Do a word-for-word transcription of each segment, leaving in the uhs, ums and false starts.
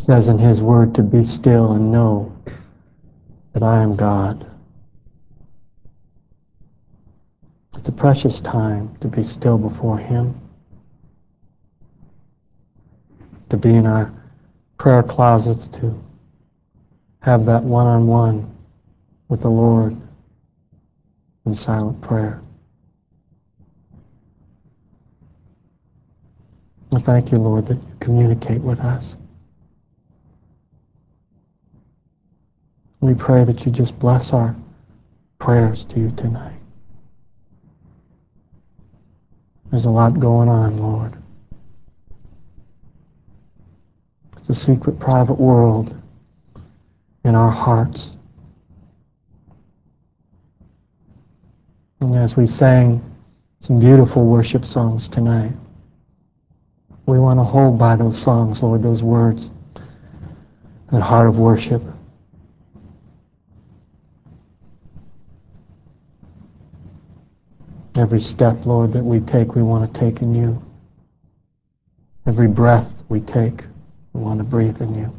says in His Word to be still and know that I am God. It's a precious time to be still before Him, to be in our prayer closets, to have that one-on-one with the Lord in silent prayer. And thank you, Lord, that you communicate with us. We pray that you just bless our prayers to you tonight. There's a lot going on, Lord. It's a secret, private world in our hearts. And as we sang some beautiful worship songs tonight, we want to hold by those songs, Lord, those words, that heart of worship. Every step, Lord, that we take, we want to take in you. Every breath we take, we want to breathe in you.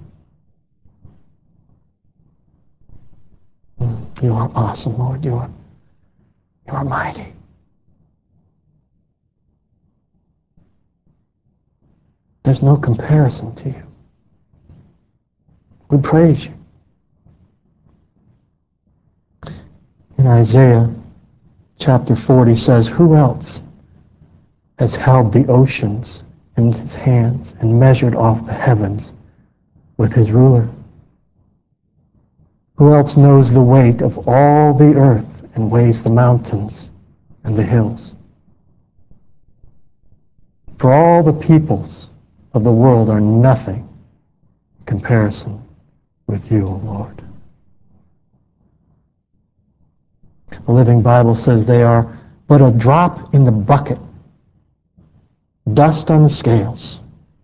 You are awesome, Lord. You are, you are mighty. There's no comparison to you. We praise you. In Isaiah chapter forty says, who else has held the oceans in his hands and measured off the heavens with his ruler? Who else knows the weight of all the earth and weighs the mountains and the hills? For all the peoples of the world are nothing in comparison with you, O Lord. The Living Bible says they are but a drop in the bucket, dust on the scales.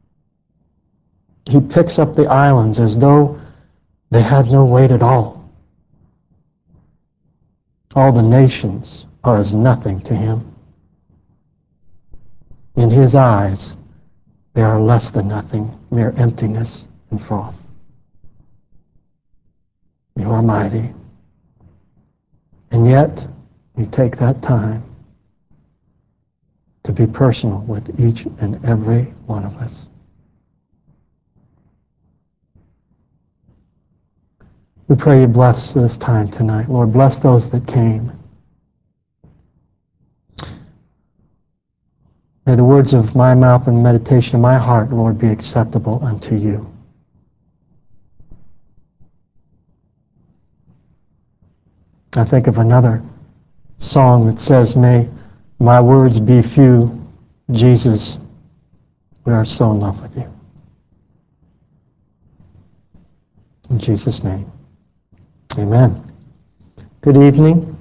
He picks up the islands as though they had no weight at all. All the nations are as nothing to him. In his eyes, they are less than nothing, mere emptiness and froth. You are mighty. And yet, you take that time to be personal with each and every one of us. We pray you bless this time tonight. Lord, bless those that came. May the words of my mouth and the meditation of my heart, Lord, be acceptable unto you. I think of another song that says, may my words be few, Jesus, we are so in love with you. In Jesus' name, amen. Good evening.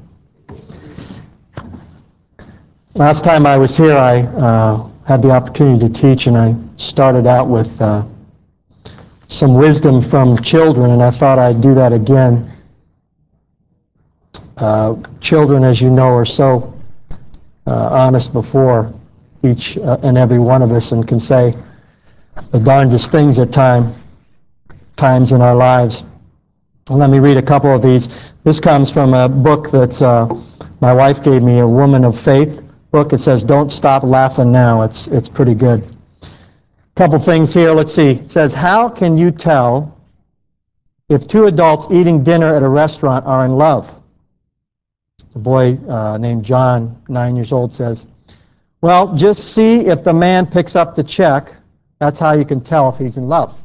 Last time I was here, I uh, had the opportunity to teach, and I started out with uh, some wisdom from children, and I thought I'd do that again. Uh, children, as you know, are so uh, honest before each uh, and every one of us and can say the darndest things at time, times in our lives. Let me read a couple of these. This comes from a book that uh, my wife gave me, A Woman of Faith book. It says, Don't Stop Laughing Now. It's, it's pretty good. A couple things here. Let's see. It says, how can you tell if two adults eating dinner at a restaurant are in love? A boy uh, named John, nine years old, says, well, just see if the man picks up the check. That's how you can tell if he's in love.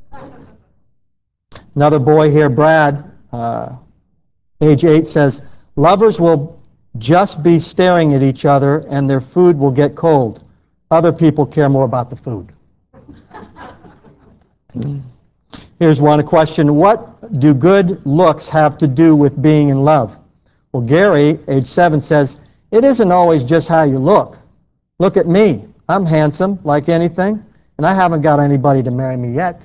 Another boy here, Brad, uh, age eight, says, lovers will just be staring at each other and their food will get cold. Other people care more about the food. Here's one question. What do good looks have to do with being in love? Well, Gary, age seven, says, it isn't always just how you look. Look at me. I'm handsome, like anything, and I haven't got anybody to marry me yet.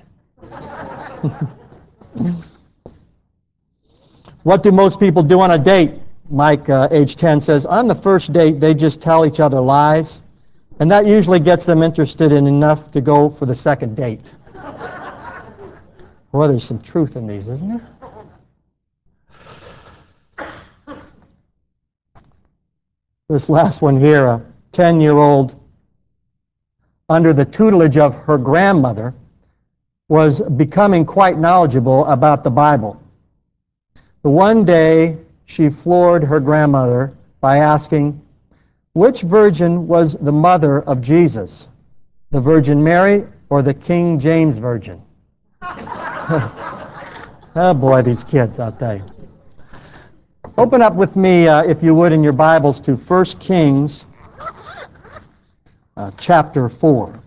What do most people do on a date? Mike, uh, age ten, says, on the first date, they just tell each other lies, and that usually gets them interested in enough to go for the second date. Boy, there's some truth in these, isn't there? This last one here, a ten-year-old under the tutelage of her grandmother was becoming quite knowledgeable about the Bible. But one day, she floored her grandmother by asking, which virgin was the mother of Jesus? The Virgin Mary or the King James Virgin? Oh boy, these kids, I'll tell you. Open up with me, uh, if you would, in your Bibles to First Kings uh, chapter four.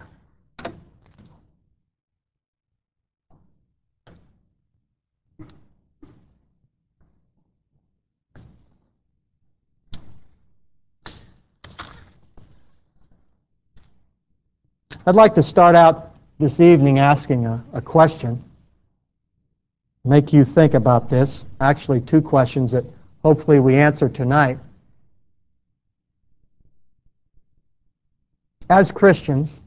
I'd like to start out this evening asking a, a question, make you think about this. Actually, two questions that hopefully we answer tonight. As Christians,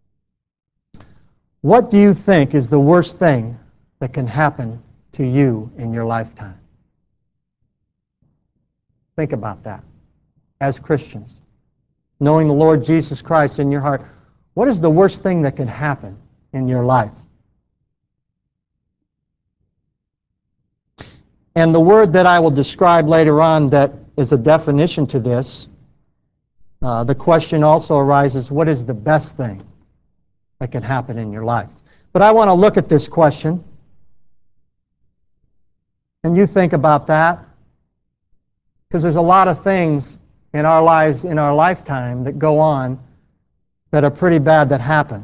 what do you think is the worst thing that can happen to you in your lifetime? Think about that. As Christians, knowing the Lord Jesus Christ in your heart, what is the worst thing that can happen in your life? And the word that I will describe later on that is a definition to this, uh, the question also arises, what is the best thing that can happen in your life? But I want to look at this question, and you think about that, because there's a lot of things in our lives, in our lifetime, that go on that are pretty bad that happen.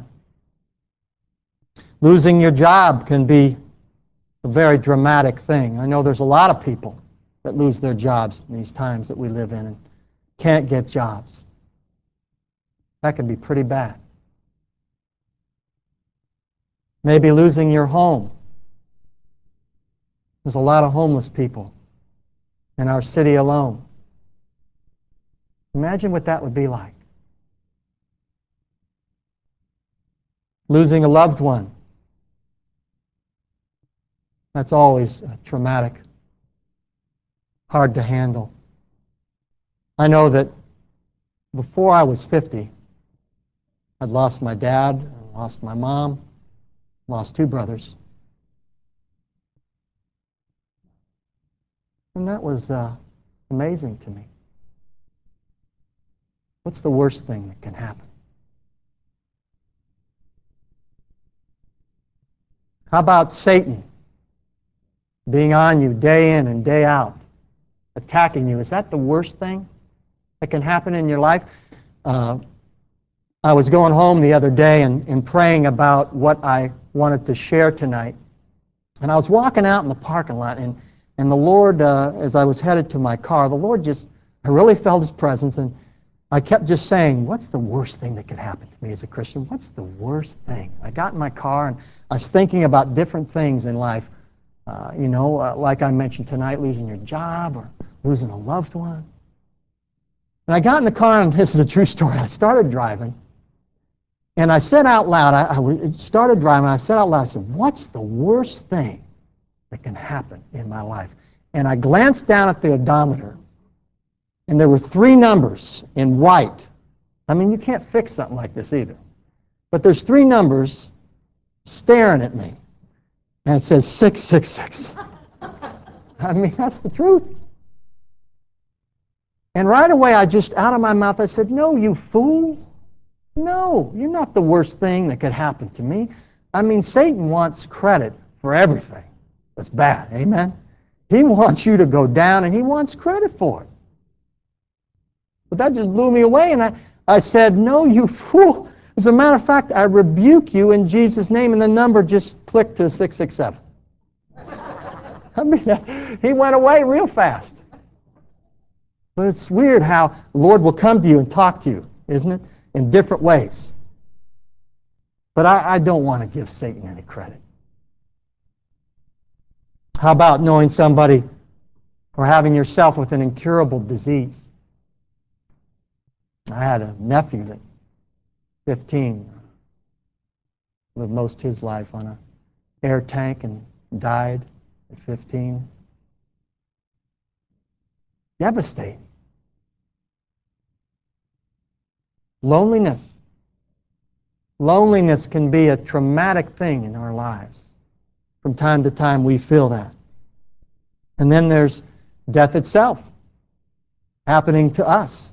Losing your job can be a very dramatic thing. I know there's a lot of people that lose their jobs in these times that we live in and can't get jobs. That can be pretty bad. Maybe losing your home. There's a lot of homeless people in our city alone. Imagine what that would be like. Losing a loved one. That's always traumatic, hard to handle. I know that before I was fifty, I'd lost my dad, lost my mom, lost two brothers. And that was uh, amazing to me. What's the worst thing that can happen? How about Satan being on you day in and day out, attacking you? Is that the worst thing that can happen in your life? Uh, I was going home the other day and, and praying about what I wanted to share tonight. And I was walking out in the parking lot, and, and the Lord, uh, as I was headed to my car, the Lord just, I really felt His presence, and I kept just saying, what's the worst thing that could happen to me as a Christian? What's the worst thing? I got in my car, and I was thinking about different things in life. Uh, you know, uh, like I mentioned tonight, losing your job or losing a loved one. And I got in the car, and this is a true story. I started driving, and I said out loud, I, I started driving, I said out loud, I said, what's the worst thing that can happen in my life? And I glanced down at the odometer, and there were three numbers in white. I mean, you can't fix something like this either. But there's three numbers staring at me, and it says six six six. I mean, that's the truth. And right away, I just, out of my mouth, I said, no, you fool. No, you're not the worst thing that could happen to me. I mean, Satan wants credit for everything that's bad. Amen? He wants you to go down, and he wants credit for it. But that just blew me away, and I, I said, no, you fool. As a matter of fact, I rebuke you in Jesus' name, and the number just clicked to six six seven. I mean, he went away real fast. But it's weird how the Lord will come to you and talk to you, isn't it? In different ways. But I, I don't want to give Satan any credit. How about knowing somebody or having yourself with an incurable disease? I had a nephew that, fifteen, lived most of his life on a air tank and died at fifteen. Devastating. Loneliness. Loneliness can be a traumatic thing in our lives. From time to time we feel that. And then there's death itself happening to us.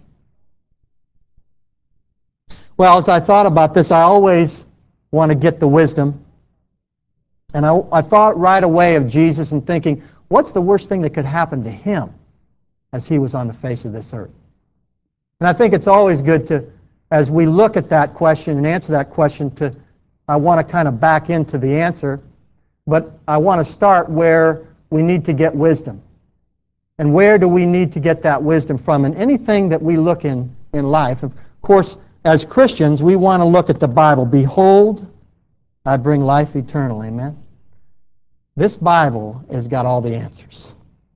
Well, as I thought about this, I always want to get the wisdom. And I, I thought right away of Jesus and thinking, what's the worst thing that could happen to him as he was on the face of this earth? And I think it's always good to, as we look at that question and answer that question, to I want to kind of back into the answer, but I want to start where we need to get wisdom. And where do we need to get that wisdom from? And anything that we look in in life, of course, as Christians, we want to look at the Bible. Behold, I bring life eternal. Amen? This Bible has got all the answers.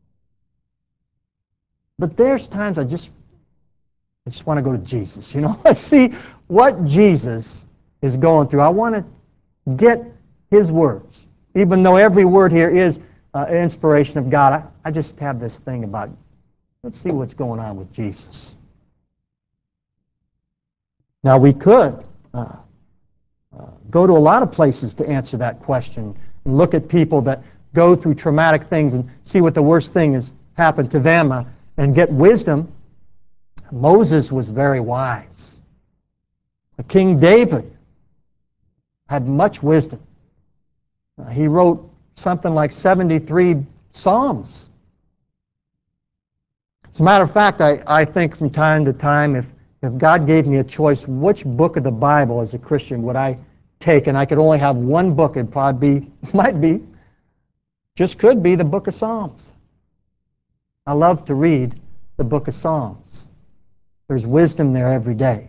But there's times I just, I just want to go to Jesus. You know, let's see what Jesus is going through. I want to get his words. Even though every word here is uh, inspiration of God, I, I just have this thing about, let's see what's going on with Jesus. Now, we could uh, uh, go to a lot of places to answer that question and look at people that go through traumatic things and see what the worst thing has happened to them uh, and get wisdom. Moses was very wise. King David had much wisdom. Uh, he wrote something like seventy-three Psalms. As a matter of fact, I, I think from time to time, if If God gave me a choice, which book of the Bible as a Christian would I take? And I could only have one book, it'd probably be, might be, just could be the book of Psalms. I love to read the book of Psalms. There's wisdom there every day.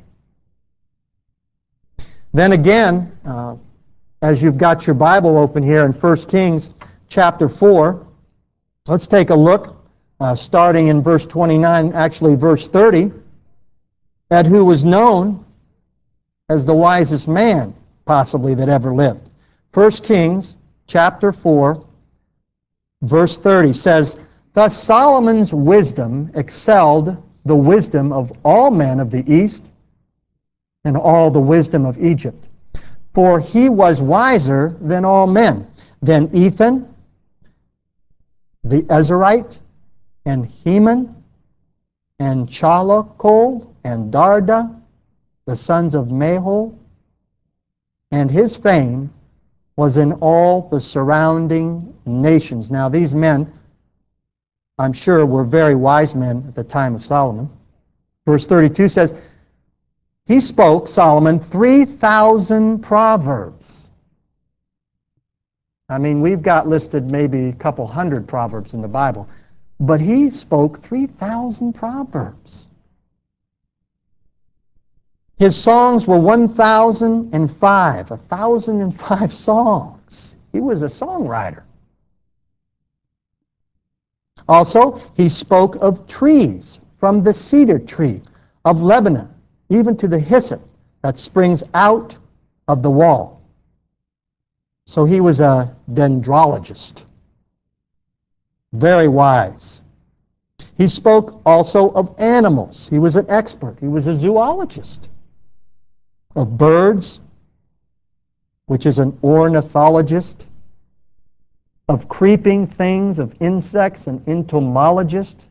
Then again, uh, as you've got your Bible open here in First Kings chapter four, let's take a look, uh, starting in verse twenty-nine, actually verse thirty. At who was known as the wisest man, possibly, that ever lived. First Kings chapter four, verse thirty says, Thus Solomon's wisdom excelled the wisdom of all men of the East and all the wisdom of Egypt. For he was wiser than all men, than Ethan, the Ezrahite, and Heman, and Chalcol, and Darda, the sons of Mahol, and his fame was in all the surrounding nations. Now these men, I'm sure, were very wise men at the time of Solomon. Verse thirty-two says, he spoke, Solomon, three thousand proverbs. I mean, we've got listed maybe a couple hundred proverbs in the Bible, but he spoke three thousand proverbs. His songs were one thousand five, one thousand five songs. He was a songwriter. Also, he spoke of trees, from the cedar tree of Lebanon, even to the hyssop that springs out of the wall. So he was a dendrologist, very wise. He spoke also of animals. He was an expert. He was a zoologist. Of birds, which is an ornithologist. Of creeping things, of insects, an entomologist.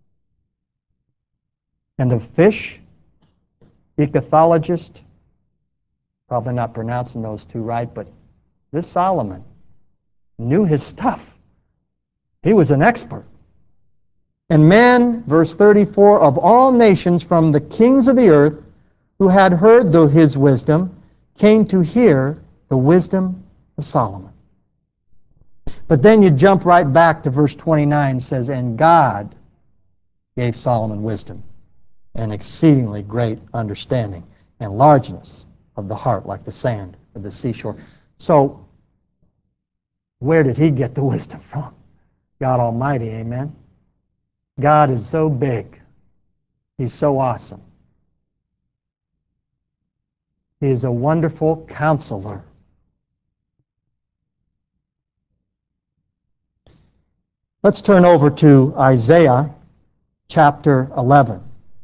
And of fish, echologist. Probably not pronouncing those two right, but this Solomon knew his stuff. He was an expert. And men, verse thirty-four, of all nations from the kings of the earth who had heard the, his wisdom, came to hear the wisdom of Solomon. But then you jump right back to verse twenty-nine, says, and God gave Solomon wisdom and exceedingly great understanding and largeness of the heart like the sand of the seashore. So, where did he get the wisdom from? God Almighty, amen? God is so big. He's so awesome. He is a wonderful counselor. Let's turn over to Isaiah chapter eleven.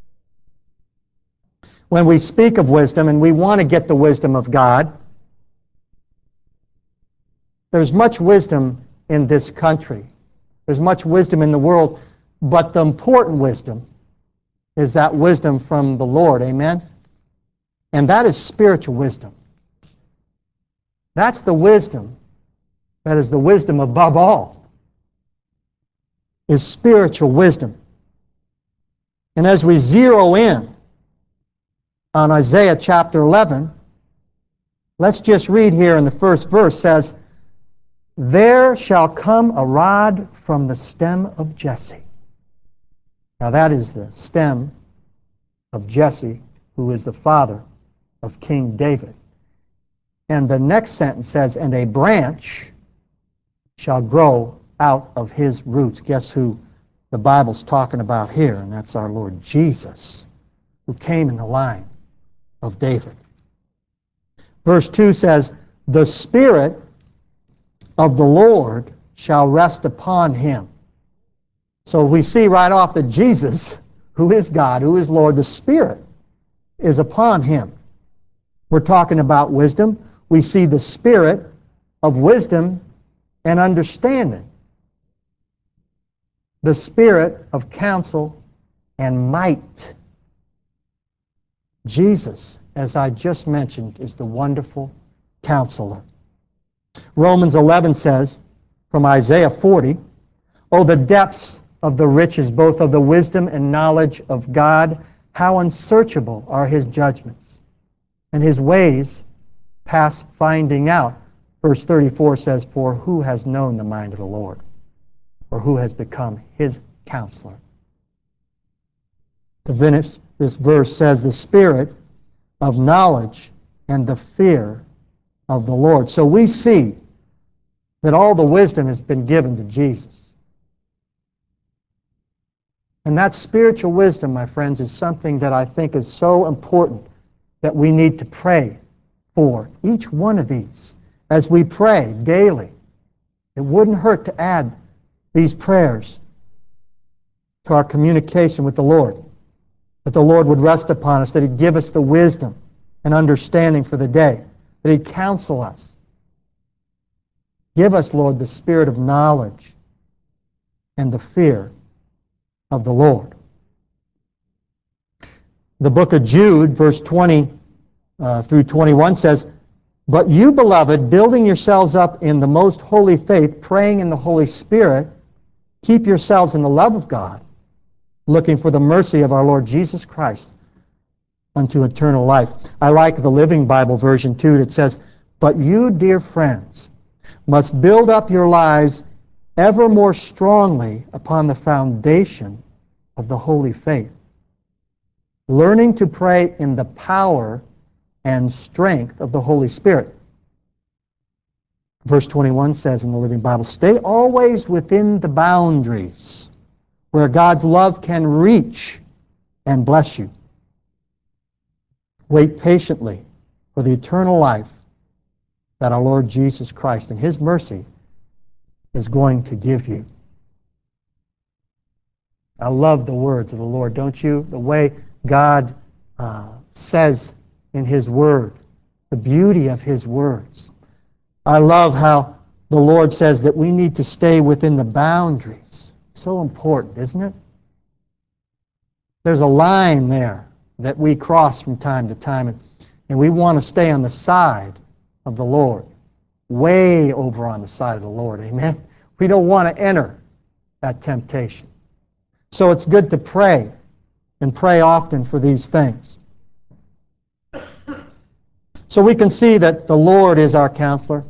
When we speak of wisdom and we want to get the wisdom of God, there's much wisdom in this country. There's much wisdom in the world, but the important wisdom is that wisdom from the Lord, amen? And that is spiritual wisdom. That's the wisdom that is the wisdom above all, is spiritual wisdom. And as we zero in on Isaiah chapter eleven, let's just read here in the first verse, says, "There shall come a rod from the stem of Jesse." Now that is the stem of Jesse, who is the father of King David. And the next sentence says, "And a branch shall grow out of his roots." Guess who the Bible's talking about here? And that's our Lord Jesus, who came in the line of David. Verse two says, "The Spirit of the Lord shall rest upon him." So we see right off that Jesus, who is God, who is Lord, the Spirit is upon him. We're talking about wisdom. We see the Spirit of wisdom and understanding, the Spirit of counsel and might. Jesus, as I just mentioned, is the wonderful counselor. Romans eleven says, from Isaiah forty, "Oh, the depths of the riches, both of the wisdom and knowledge of God, how unsearchable are his judgments, and his ways past finding out." Verse thirty-four says, "For who has known the mind of the Lord, or who has become his counselor?" To finish, this verse says, "The spirit of knowledge and the fear of the Lord." So we see that all the wisdom has been given to Jesus. And that spiritual wisdom, my friends, is something that I think is so important that we need to pray for each one of these. As we pray daily, it wouldn't hurt to add these prayers to our communication with the Lord. That the Lord would rest upon us, that He'd give us the wisdom and understanding for the day, that He'd counsel us. Give us, Lord, the spirit of knowledge and the fear of the Lord. The book of Jude, verse twenty uh, through twenty-one says, "But you, beloved, building yourselves up in the most holy faith, praying in the Holy Spirit, keep yourselves in the love of God, looking for the mercy of our Lord Jesus Christ unto eternal life." I like the Living Bible version too that says, "But you, dear friends, must build up your lives ever more strongly upon the foundation of the holy faith, learning to pray in the power and strength of the Holy Spirit." Verse twenty-one says in the Living Bible, "Stay always within the boundaries where God's love can reach and bless you. Wait patiently for the eternal life that our Lord Jesus Christ and His mercy is going to give you." I love the words of the Lord, don't you? The way God uh, says in His Word, the beauty of His words. I love how the Lord says that we need to stay within the boundaries. So important, isn't it? There's a line there that we cross from time to time, and, and we want to stay on the side of the Lord, way over on the side of the Lord, amen? We don't want to enter that temptation. So it's good to pray, and pray often for these things. So we can see that the Lord is our counselor,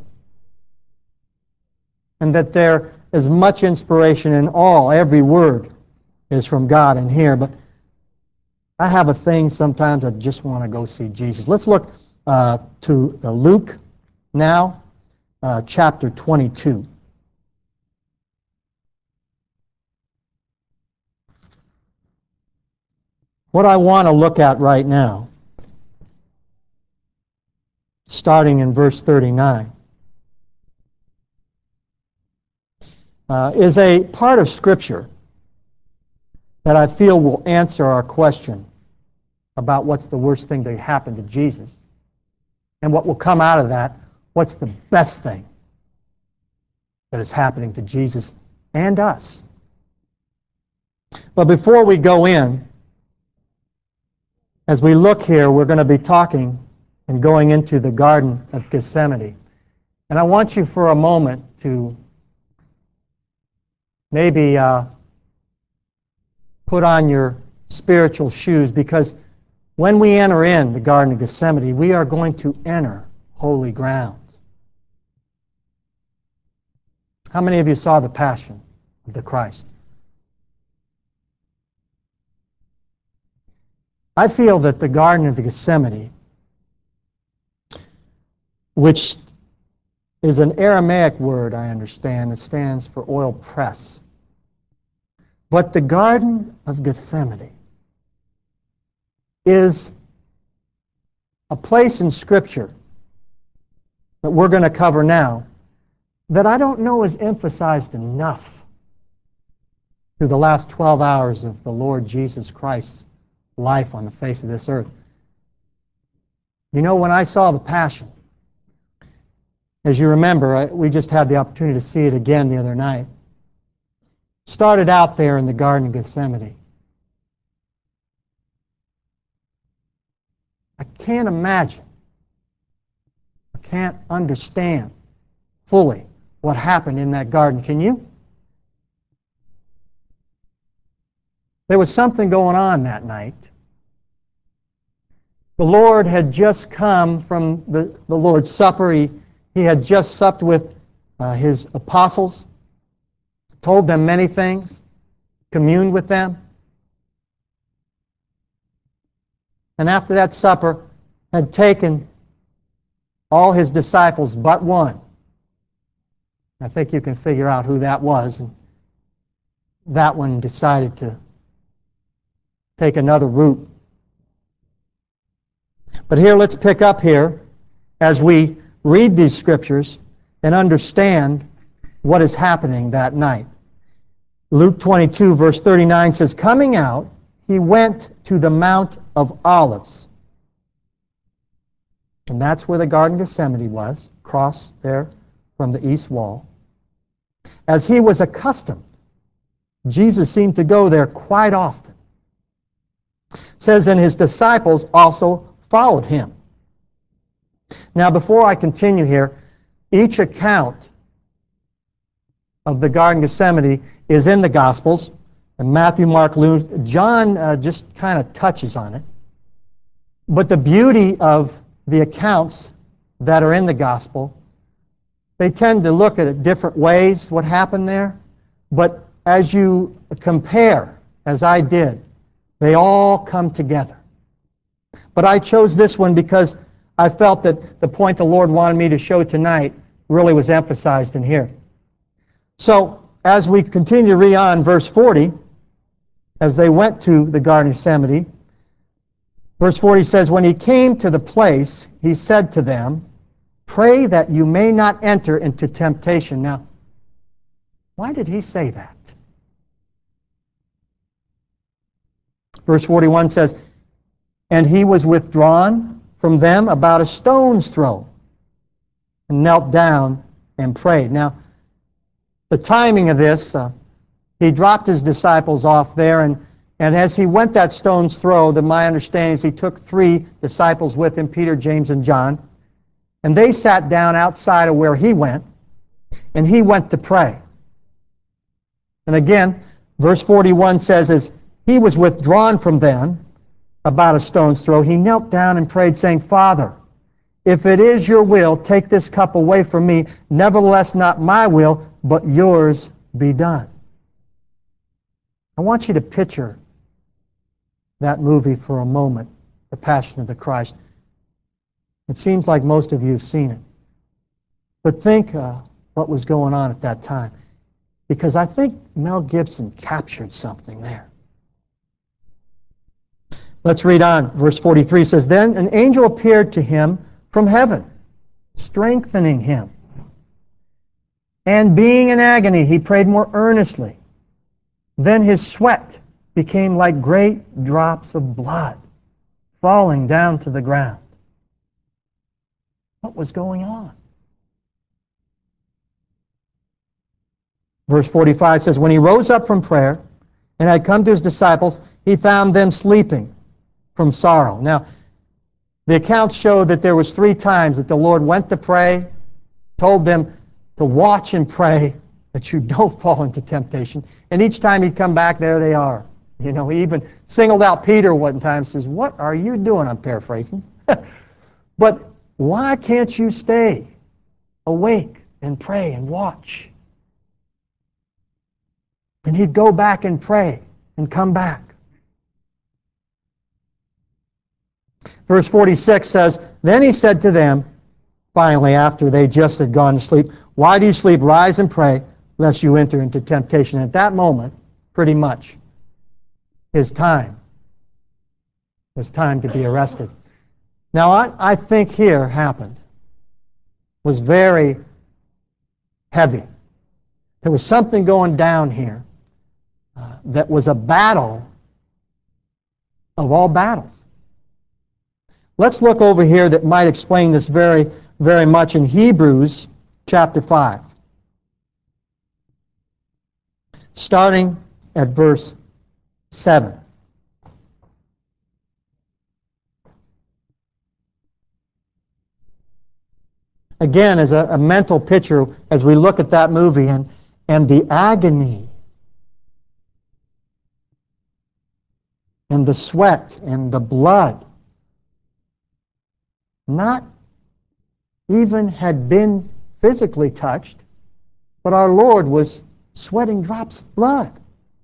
and that there is much inspiration in all. Every word is from God in here, but I have a thing sometimes I just want to go see Jesus. Let's look uh, to uh, Luke now, uh, chapter twenty-two. What I want to look at right now, starting in verse thirty-nine. uh, is a part of Scripture that I feel will answer our question about what's the worst thing that happened to Jesus, and what will come out of that, what's the best thing that is happening to Jesus and us. But before we go in, as we look here, we're going to be talking and going into the Garden of Gethsemane. And I want you for a moment to maybe uh, put on your spiritual shoes, because when we enter in the Garden of Gethsemane, we are going to enter holy ground. How many of you saw the Passion of the Christ? I feel that the Garden of Gethsemane, which is an Aramaic word, I understand, it stands for oil press. But the Garden of Gethsemane is a place in Scripture that we're going to cover now that I don't know is emphasized enough through the last twelve hours of the Lord Jesus Christ's life on the face of this earth. You know, when I saw the Passion, as you remember, I, we just had the opportunity to see it again the other night. Started out there in the Garden of Gethsemane. I can't imagine, I can't understand fully what happened in that garden. Can you? There was something going on that night. The Lord had just come from the, the Lord's Supper. He, he had just supped with uh, His apostles, told them many things, communed with them. And after that supper, had taken all His disciples but one. I think you can figure out who that was. And that one decided to take another route. But here, let's pick up here as we read these Scriptures and understand what is happening that night. Luke twenty-two, verse thirty-nine says, "Coming out, He went to the Mount of Olives." And that's where the Garden of Gethsemane was, across there from the east wall. As He was accustomed, Jesus seemed to go there quite often. It says, and His disciples also followed Him. Now, before I continue here, each account of the Garden of Gethsemane is in the Gospels, and Matthew, Mark, Luke. John uh, just kind of touches on it. But the beauty of the accounts that are in the Gospel, they tend to look at it different ways, what happened there. But as you compare, as I did, they all come together. But I chose this one because I felt that the point the Lord wanted me to show tonight really was emphasized in here. So, as we continue to read on, verse forty, as they went to the Garden of Gethsemane, verse forty says, when He came to the place, He said to them, "Pray that you may not enter into temptation." Now, why did He say that? Verse forty-one says, and He was withdrawn from them about a stone's throw, and knelt down and prayed. Now, the timing of this, uh, He dropped His disciples off there, and, and as He went that stone's throw, the, my understanding is He took three disciples with Him, Peter, James, and John, and they sat down outside of where He went, and He went to pray. And again, verse forty-one says, as He was withdrawn from them about a stone's throw, He knelt down and prayed, saying, "Father, if it is Your will, take this cup away from me. Nevertheless, not my will, but Yours be done." I want you to picture that movie for a moment, The Passion of the Christ. It seems like most of you have seen it. But think uh, what was going on at that time. Because I think Mel Gibson captured something there. Let's read on. Verse forty-three says, then an angel appeared to him from heaven, strengthening him. And being in agony, he prayed more earnestly. Then his sweat became like great drops of blood falling down to the ground. What was going on? Verse forty-five says, when he rose up from prayer and had come to his disciples, he found them sleeping from sorrow. Now, the accounts show that there was three times that the Lord went to pray, told them to watch and pray that you don't fall into temptation. And each time he'd come back, there they are. You know, he even singled out Peter one time and says, what are you doing? I'm paraphrasing. But why can't you stay awake and pray and watch? And he'd go back and pray and come back. Verse forty-six says, then he said to them, finally, after they just had gone to sleep, why do you sleep? Rise and pray, lest you enter into temptation. At that moment, pretty much, his time was time to be arrested. Now, I, I think here happened was very heavy. There was something going down here uh, that was a battle of all battles. Let's look over here that might explain this very, very much in Hebrews chapter five. Starting at verse seven. Again, as a, a mental picture, as we look at that movie and, and the agony and the sweat and the blood, not even had been physically touched, but our Lord was sweating drops of blood.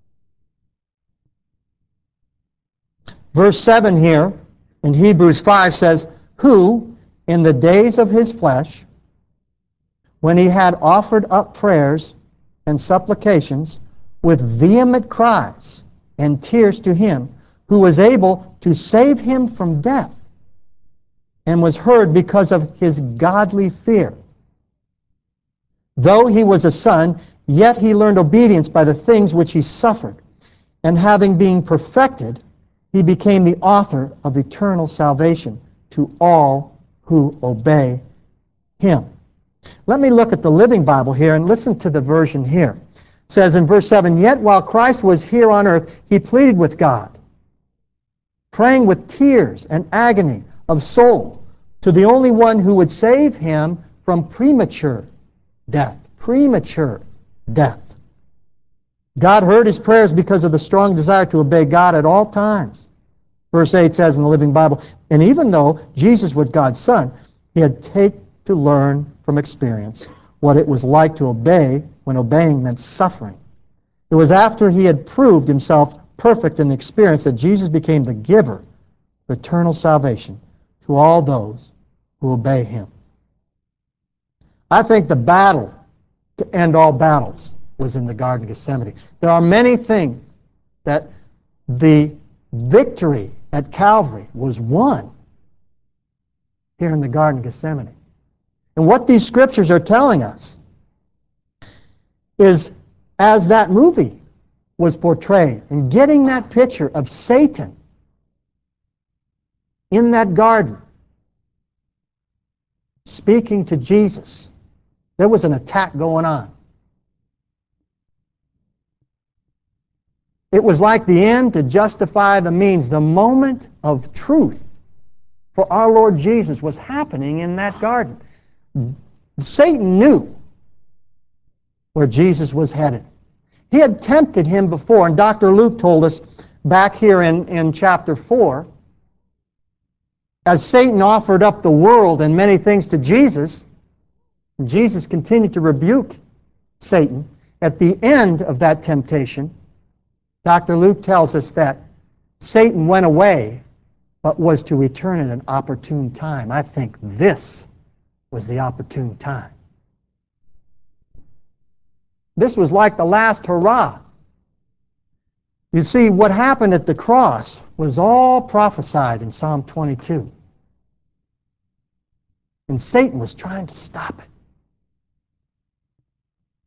Verse seven here in Hebrews five says, who in the days of his flesh, when he had offered up prayers and supplications with vehement cries and tears to him, who was able to save him from death, and was heard because of his godly fear. Though he was a son, yet he learned obedience by the things which he suffered. And having been perfected, he became the author of eternal salvation to all who obey him. Let me look at the Living Bible here and listen to the version here. It says in verse seven, yet while Christ was here on earth, he pleaded with God, praying with tears and agony of soul to the only one who would save him from premature death. Premature death. God heard his prayers because of the strong desire to obey God at all times. Verse eight says in the Living Bible, and even though Jesus was God's Son, he had take to learn from experience what it was like to obey when obeying meant suffering. It was after he had proved himself perfect in experience that Jesus became the giver of eternal salvation to all those who obey him. I think the battle to end all battles was in the Garden of Gethsemane. There are many things that the victory at Calvary was won here in the Garden of Gethsemane. And what these scriptures are telling us is, as that movie was portrayed, and getting that picture of Satan in that garden, speaking to Jesus, there was an attack going on. It was like the end to justify the means. The moment of truth for our Lord Jesus was happening in that garden. Satan knew where Jesus was headed. He had tempted him before, and Doctor Luke told us back here in, in chapter four, as Satan offered up the world and many things to Jesus, Jesus continued to rebuke Satan. At the end of that temptation, Doctor Luke tells us that Satan went away, but was to return at an opportune time. I think this was the opportune time. This was like the last hurrah. You see, what happened at the cross was all prophesied in Psalm twenty-two. And Satan was trying to stop it.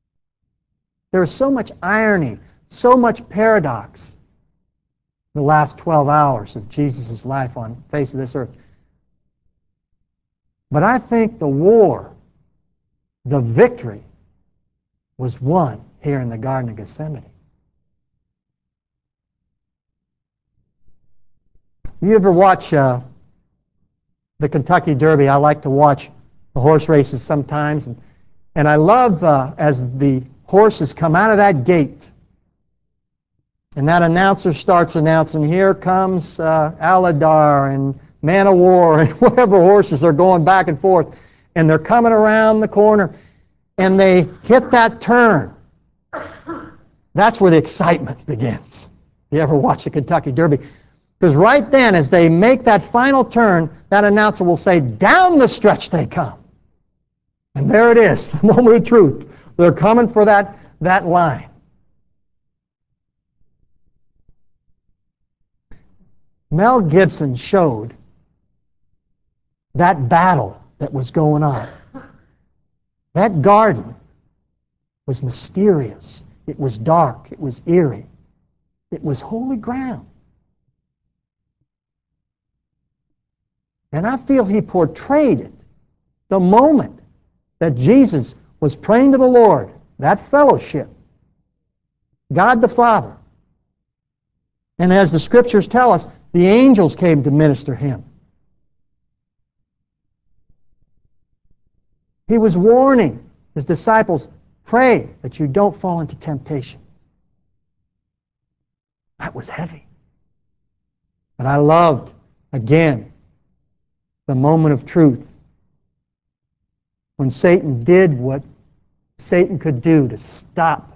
There is so much irony, so much paradox in the last twelve hours of Jesus' life on the face of this earth. But I think the war, the victory, was won here in the Garden of Gethsemane. You ever watch uh, the Kentucky Derby? I like to watch the horse races sometimes, and, and I love uh, as the horses come out of that gate and that announcer starts announcing, here comes uh, Aladar and Man of War and whatever horses are going back and forth, and they're coming around the corner and they hit that turn. That's where the excitement begins. You ever watch the Kentucky Derby? Because right then, as they make that final turn, that announcer will say, down the stretch they come. And there it is, the moment of truth. They're coming for that, that line. Mel Gibson showed that battle that was going on. That garden was mysterious. It was dark. It was eerie. It was holy ground. And I feel he portrayed it the moment that Jesus was praying to the Lord, that fellowship, God the Father. And as the Scriptures tell us, the angels came to minister him. He was warning his disciples, pray that you don't fall into temptation. That was heavy. But I loved, again, the moment of truth when Satan did what Satan could do to stop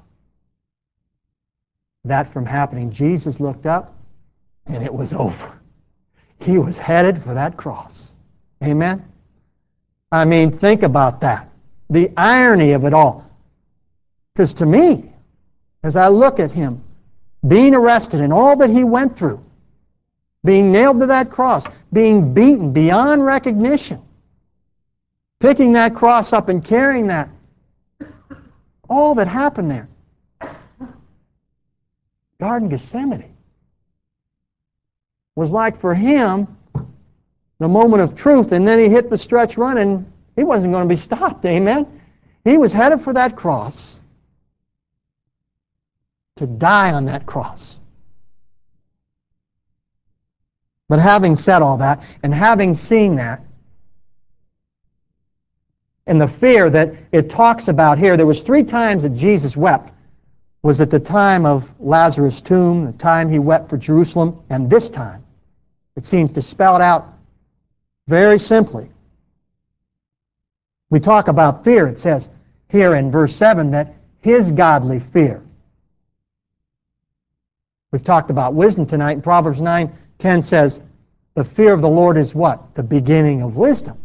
that from happening. Jesus looked up and it was over. He was headed for that cross. Amen? I mean, think about that. The irony of it all. Because to me, as I look at him being arrested and all that he went through, being nailed to that cross, being beaten beyond recognition, picking that cross up and carrying that, all that happened there. Garden of Gethsemane was like for him the moment of truth, and then he hit the stretch run and he wasn't going to be stopped. Amen? He was headed for that cross to die on that cross. But having said all that, and having seen that, and the fear that it talks about here, there was three times that Jesus wept. Was at the time of Lazarus' tomb, the time he wept for Jerusalem, and this time. It seems to spell it out very simply. We talk about fear. It says here in verse seven that his godly fear. We've talked about wisdom tonight. In Proverbs nine ten says, the fear of the Lord is what? The beginning of wisdom.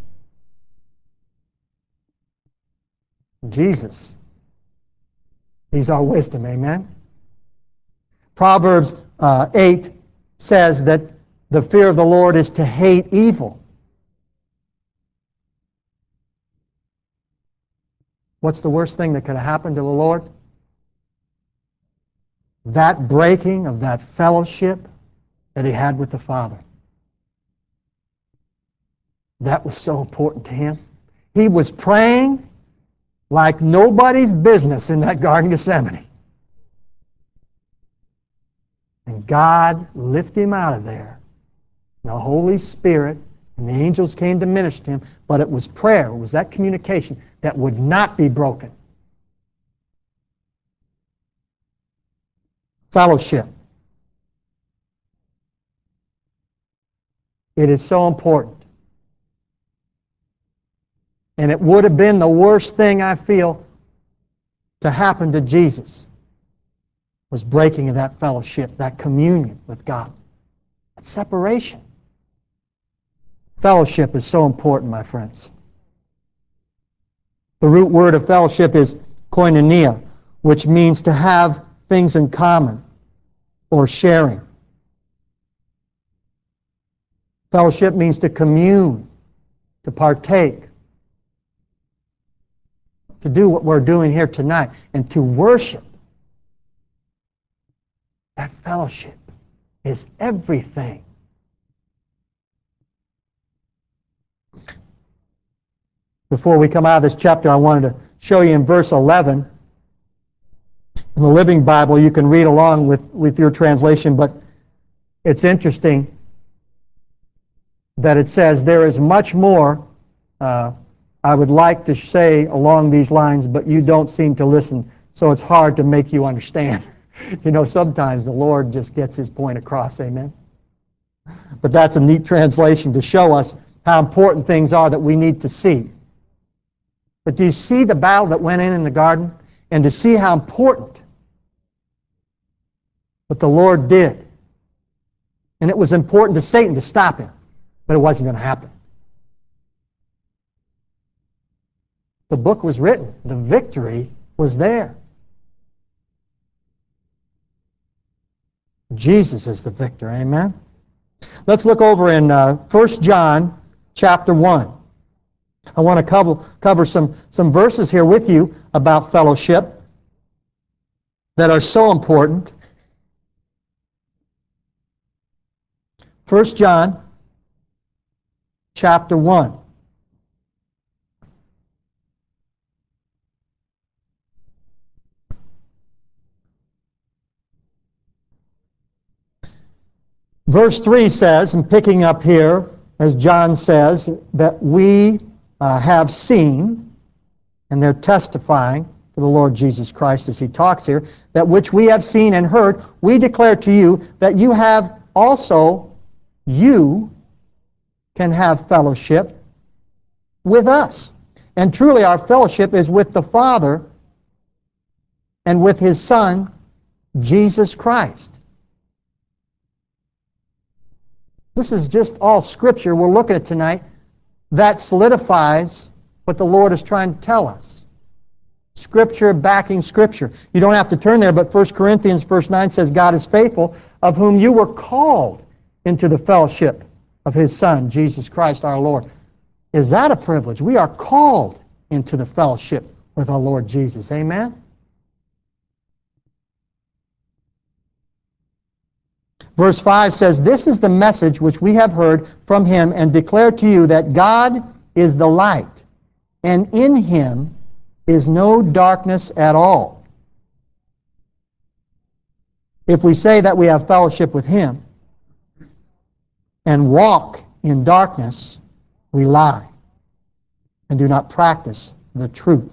Jesus. He's our wisdom, amen? Proverbs uh, eight says that the fear of the Lord is to hate evil. What's the worst thing that could have happened to the Lord? That breaking of that fellowship that he had with the Father. That was so important to him. He was praying like nobody's business in that Garden of Gethsemane. And God lifted him out of there. The Holy Spirit and the angels came to minister to him, but it was prayer, it was that communication that would not be broken. Fellowship. It is so important. And it would have been the worst thing, I feel, to happen to Jesus, was breaking of that fellowship, that communion with God. That separation. Fellowship is so important, my friends. The root word of fellowship is koinonia, which means to have things in common or sharing. Fellowship means to commune, to partake, to do what we're doing here tonight, and to worship That fellowship is everything. Before we come out of this chapter, I wanted to show you in verse eleven. In the Living Bible, you can read along with, with your translation, but it's interesting that it says, there is much more uh, I would like to say along these lines, but you don't seem to listen, so it's hard to make you understand. You know, sometimes the Lord just gets His point across, amen? But that's a neat translation to show us how important things are that we need to see. But do you see the battle that went in in the garden? And to see how important what the Lord did. And it was important to Satan to stop him, but it wasn't going to happen. The book was written. The victory was there. Jesus is the victor, amen? Let's look over in uh, First John chapter one. I want to cover, cover some, some verses here with you about fellowship that are so important. First John chapter one. Verse three says, and picking up here, as John says, that we uh, have seen, and they're testifying to the Lord Jesus Christ as he talks here, that which we have seen and heard, we declare to you that you have also, you can have fellowship with us. And truly our fellowship is with the Father and with His Son, Jesus Christ. This is just all Scripture we're looking at tonight that solidifies what the Lord is trying to tell us. Scripture backing Scripture. You don't have to turn there, but First Corinthians verse nine says, God is faithful, of whom you were called into the fellowship of His Son, Jesus Christ our Lord. Is that a privilege? We are called into the fellowship with our Lord Jesus. Amen? Verse five says, this is the message which we have heard from Him and declare to you that God is the light, and in Him is no darkness at all. If we say that we have fellowship with Him and walk in darkness, we lie and do not practice the truth.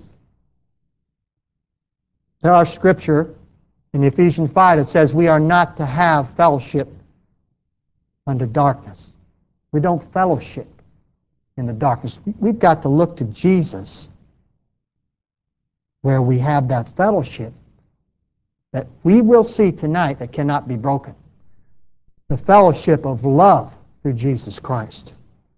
There are Scripture in Ephesians five that says we are not to have fellowship unto darkness. We don't fellowship in the darkness. We've got to look to Jesus where we have that fellowship that we will see tonight that cannot be broken. The fellowship of love through Jesus Christ.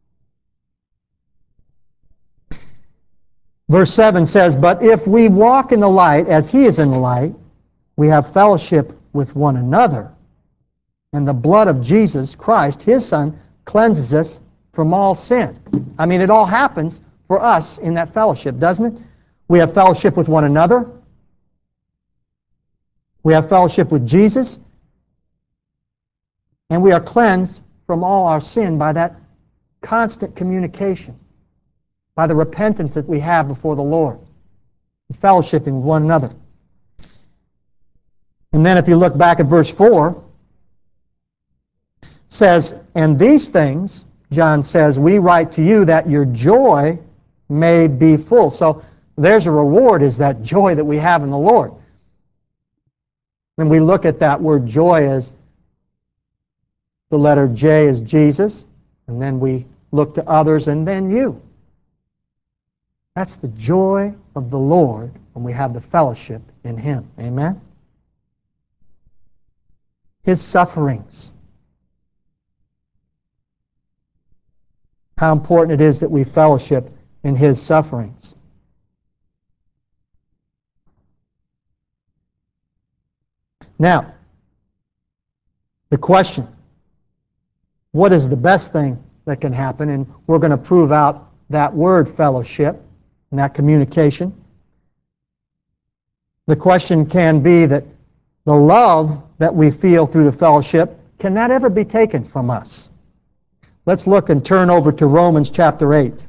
Verse seven says, but if we walk in the light as He is in the light, we have fellowship with one another. And the blood of Jesus Christ, His Son, cleanses us from all sin. I mean, it all happens for us in that fellowship, doesn't it? We have fellowship with one another. We have fellowship with Jesus. And we are cleansed from all our sin by that constant communication, by the repentance that we have before the Lord, and fellowshipping with one another. And then if you look back at verse four, says, and these things, John says, we write to you that your joy may be full. So there's a reward, is that joy that we have in the Lord. When we look at that word joy as the letter J is Jesus, and then we look to others, and then you. That's the joy of the Lord when we have the fellowship in Him. Amen? His sufferings. How important it is that we fellowship in His sufferings. Now, the question, what is the best thing that can happen? And we're going to prove out that word fellowship and that communication. The question can be that the love that we feel through the fellowship, can that ever be taken from us? Let's look and turn over to Romans chapter eight.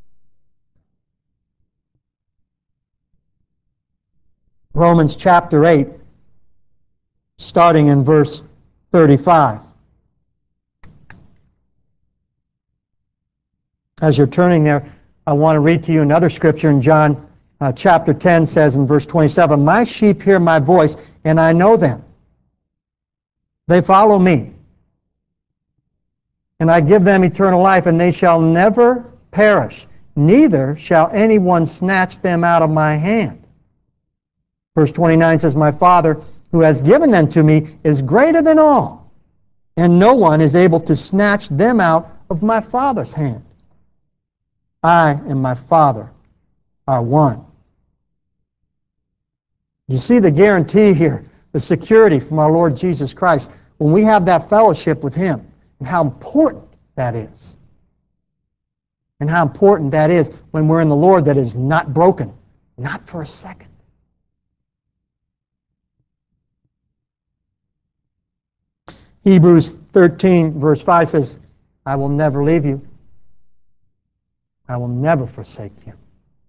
Romans chapter eight, starting in verse thirty-five. As you're turning there, I want to read to you another scripture in John uh, chapter ten says in verse twenty-seven, "My sheep hear my voice, and I know them. They follow me. And I give them eternal life, and they shall never perish, neither shall anyone snatch them out of my hand." Verse twenty-nine says, "My Father, who has given them to me, is greater than all, and no one is able to snatch them out of my Father's hand. I and my Father are one." You see the guarantee here, the security from our Lord Jesus Christ, when we have that fellowship with Him, and how important that is. And how important that is when we're in the Lord that is not broken, not for a second. Hebrews thirteen verse five says, "I will never leave you. I will never forsake you."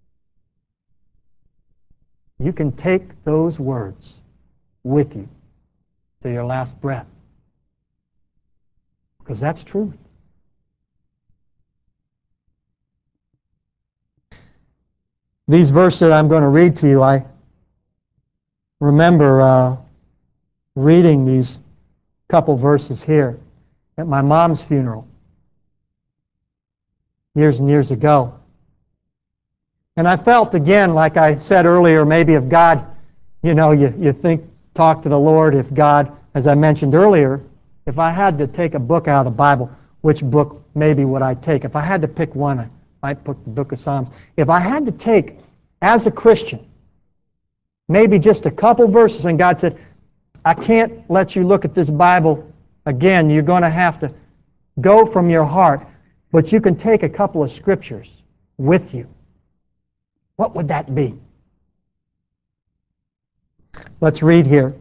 You can take those words with you to your last breath, because that's truth. These verses that I'm going to read to you, I remember uh, reading these couple verses here at my mom's funeral years and years ago. And I felt, again, like I said earlier, maybe if God, you know, you, you think, talk to the Lord, if God, as I mentioned earlier, if I had to take a book out of the Bible, which book maybe would I take? If I had to pick one, I might pick the book of Psalms. If I had to take, as a Christian, maybe just a couple verses, and God said, "I can't let you look at this Bible again. You're going to have to go from your heart, but you can take a couple of scriptures with you." What would that be? Let's read here.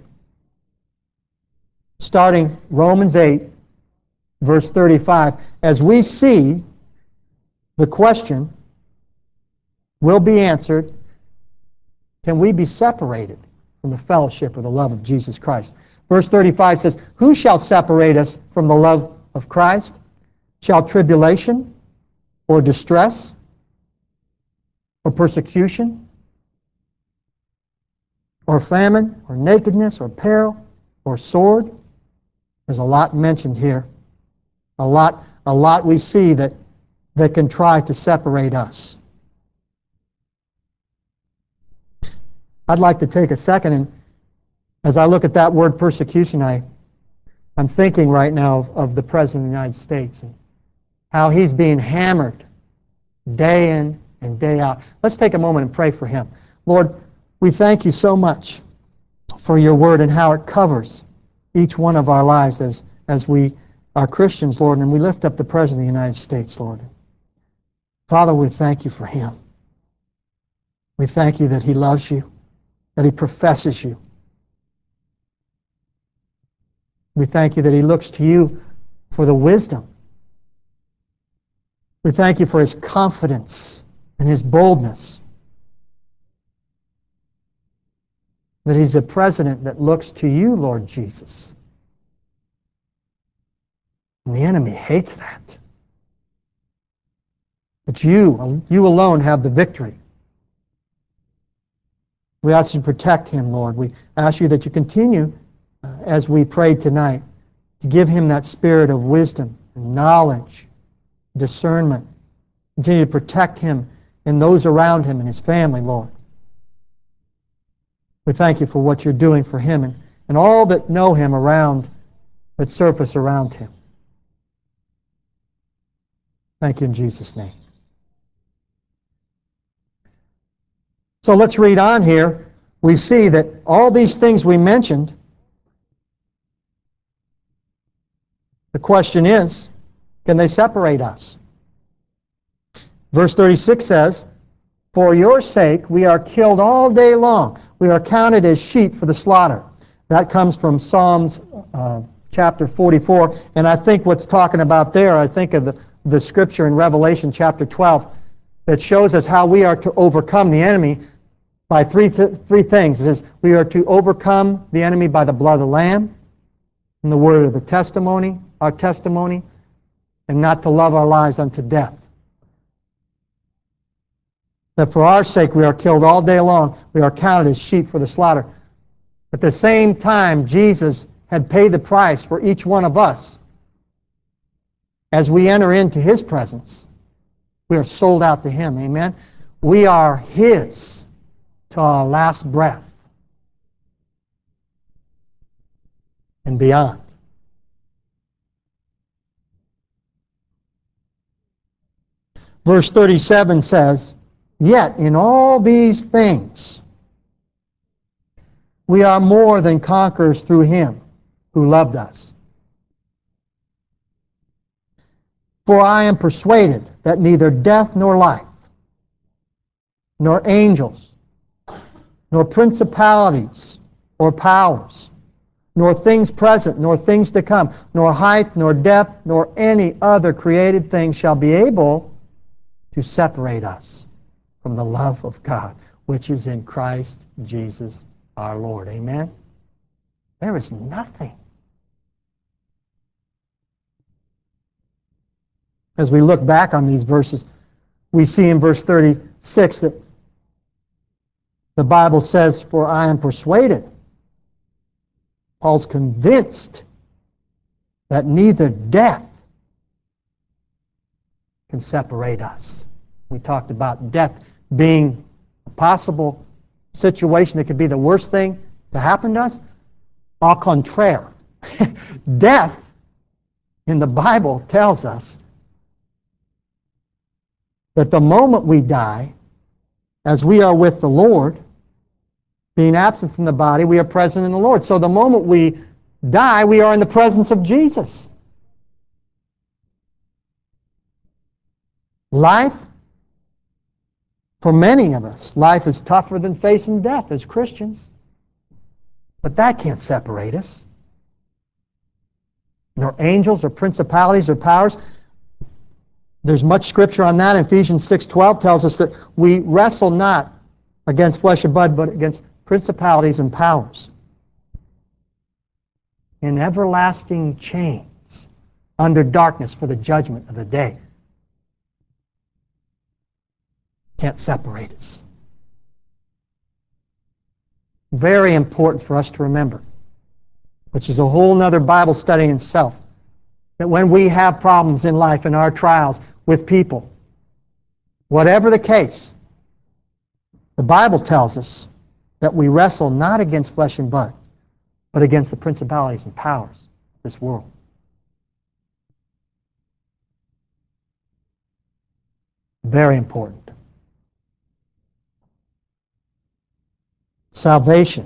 Starting Romans eight, verse thirty-five. As we see, the question will be answered, can we be separated from the fellowship or the love of Jesus Christ? Verse thirty-five says, "Who shall separate us from the love of Christ? Shall tribulation or distress or persecution or famine or nakedness or peril or sword?" There's a lot mentioned here. A lot, a lot we see that, that can try to separate us. I'd like to take a second, and as I look at that word persecution, I, I'm thinking right now of, of the President of the United States and how he's being hammered day in and day out. Let's take a moment and pray for him. Lord, we thank you so much for your word and how it covers each one of our lives as, as we are Christians, Lord, and we lift up the President of the United States, Lord. Father, we thank you for him. We thank you that he loves you, that he professes you. We thank you that he looks to you for the wisdom. We thank you for his confidence and his boldness. That he's a president that looks to you, Lord Jesus. And the enemy hates that. But you, you alone have the victory. We ask you to protect him, Lord. We ask you that you continue, uh, as we prayed tonight, to give him that spirit of wisdom, knowledge, discernment. Continue to protect him and those around him and his family, Lord. We thank you for what you're doing for him and, and all that know him around, that surface around him. Thank you in Jesus' name. So let's read on here. We see that all these things we mentioned, the question is, can they separate us? Verse thirty-six says, "For your sake we are killed all day long. We are counted as sheep for the slaughter. That comes from Psalms uh, chapter forty-four. And I think what's talking about there, I think of the, the scripture in Revelation chapter twelve that shows us how we are to overcome the enemy by three, th- three things. It says we are to overcome the enemy by the blood of the Lamb, and the word of the testimony, our testimony, and not to love our lives unto death. That for our sake we are killed all day long, we are counted as sheep for the slaughter. At the same time, Jesus had paid the price for each one of us. As we enter into His presence, we are sold out to Him. Amen? We are His to our last breath and beyond. Verse thirty-seven says, "Yet in all these things we are more than conquerors through Him who loved us. For I am persuaded that neither death nor life, nor angels, nor principalities or powers, nor things present, nor things to come, nor height, nor depth, nor any other created thing shall be able to separate us from the love of God, which is in Christ Jesus our Lord." Amen? There is nothing. As we look back on these verses, we see in verse thirty-six that the Bible says, "For I am persuaded," Paul's convinced, "that neither death can separate us." We talked about death being a possible situation that could be the worst thing to happen to us. Au contraire. Death in the Bible tells us that the moment we die, as we are with the Lord, being absent from the body, we are present in the Lord. So the moment we die, we are in the presence of Jesus. Life, for many of us, life is tougher than facing death as Christians. But that can't separate us. Nor angels or principalities or powers. There's much scripture on that. Ephesians six twelve tells us that we wrestle not against flesh and blood, but against principalities and powers in everlasting chains under darkness for the judgment of the day. Can't separate us. Very important for us to remember, which is a whole other Bible study in itself, that when we have problems in life, in our trials with people, whatever the case, the Bible tells us that we wrestle not against flesh and blood, but against the principalities and powers of this world. Very important. Salvation.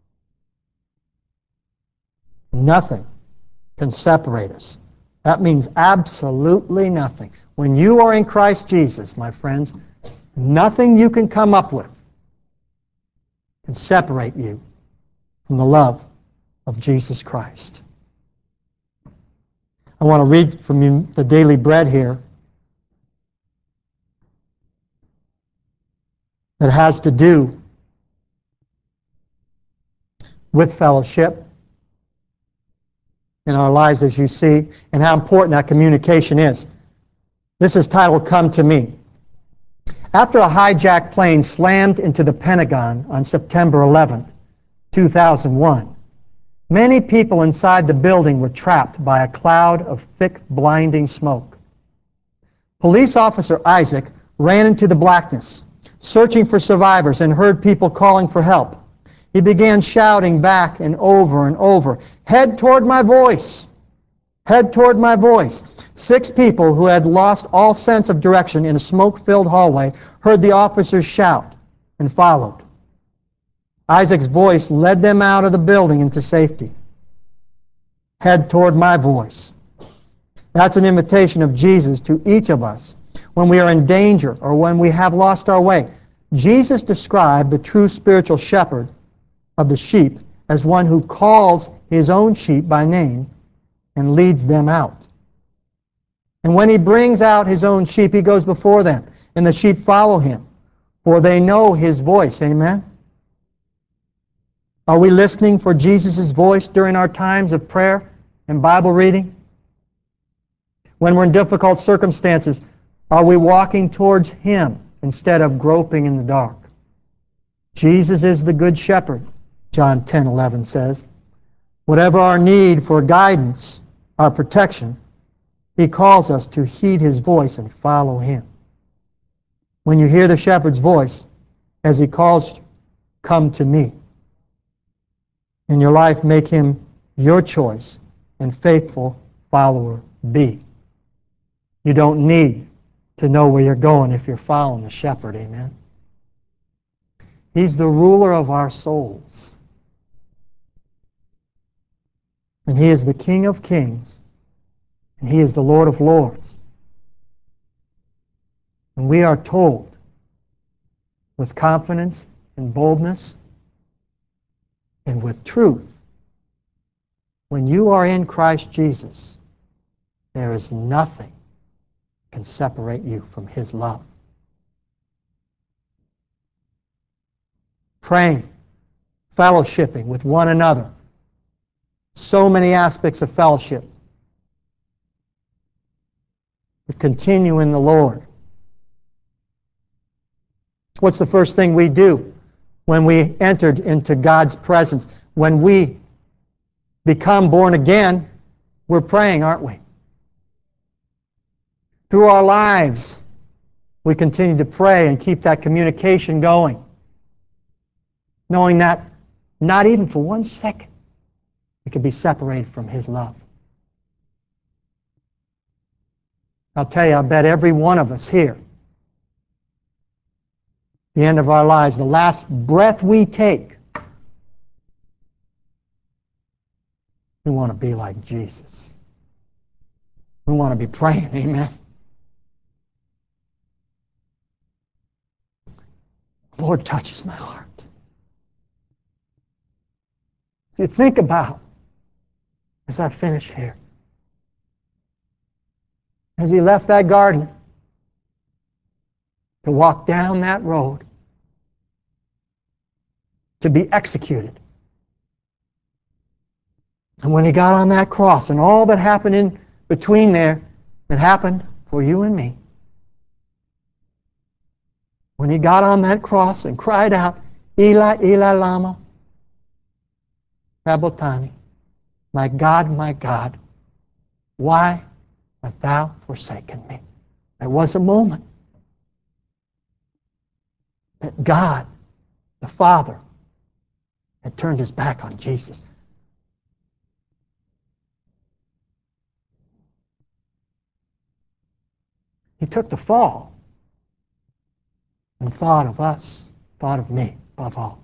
Nothing can separate us. That means absolutely nothing. When you are in Christ Jesus, my friends, nothing you can come up with can separate you from the love of Jesus Christ. I want to read from you the daily bread here that has to do with fellowship in our lives, as you see, and how important that communication is. This is titled, "Come to Me." After a hijacked plane slammed into the Pentagon on September eleventh, two thousand one, many people inside the building were trapped by a cloud of thick, blinding smoke. Police officer Isaac ran into the blackness, searching for survivors, and heard people calling for help. He began shouting back and over and over, "Head toward my voice! Head toward my voice!" Six people who had lost all sense of direction in a smoke-filled hallway heard the officers shout and followed. Isaac's voice led them out of the building into safety. Head toward my voice. That's an invitation of Jesus to each of us when we are in danger or when we have lost our way. Jesus described the true spiritual shepherd of the sheep as one who calls his own sheep by name and leads them out. And when he brings out his own sheep, he goes before them, and the sheep follow him, for they know his voice. Amen? Are we listening for Jesus' voice during our times of prayer and Bible reading? When we're in difficult circumstances, are we walking towards him instead of groping in the dark? Jesus is the good shepherd, John ten eleven says. Whatever our need for guidance, our protection, he calls us to heed his voice and follow him. When you hear the shepherd's voice, as he calls, come to me. In your life, make him your choice and faithful follower be. You don't need to know where you're going if you're following the shepherd, amen? He's the ruler of our souls. And he is the King of kings. And he is the Lord of lords. And we are told with confidence and boldness and with truth, when you are in Christ Jesus, there is nothing can separate you from his love. Praying, fellowshipping with one another. So many aspects of fellowship. But continue in the Lord. What's the first thing we do when we entered into God's presence? When we become born again, we're praying, aren't we? Through our lives, we continue to pray and keep that communication going, knowing that not even for one second we could be separated from his love. I'll tell you, I bet every one of us here, the end of our lives, the last breath we take, we want to be like Jesus. We want to be praying, amen? The Lord touches my heart. If you think about, as I finish here, as he left that garden to walk down that road to be executed. And when he got on that cross and all that happened in between there, it happened for you and me. When he got on that cross and cried out, Eli, Eli, lama sabachthani, my God, my God, why hast thou forsaken me? There was a moment that God, the Father, had turned his back on Jesus. He took the fall and thought of us, thought of me above all.